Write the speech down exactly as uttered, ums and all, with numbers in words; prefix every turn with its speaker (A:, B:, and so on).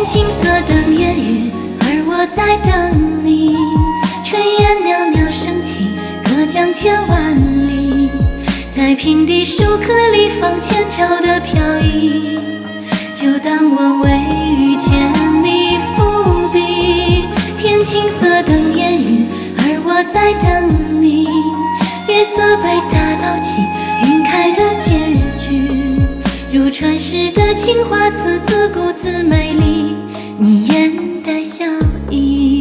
A: 天青色等烟雨，而我在等你。炊烟袅袅升起，隔江千万里。在平地树颗里放前朝的飘逸，就当我未遇见你伏笔。天青色等烟雨，而我在等你。月色被打捞起，晕开了结局。如传世的情话，字字故字美丽，你眼带笑意。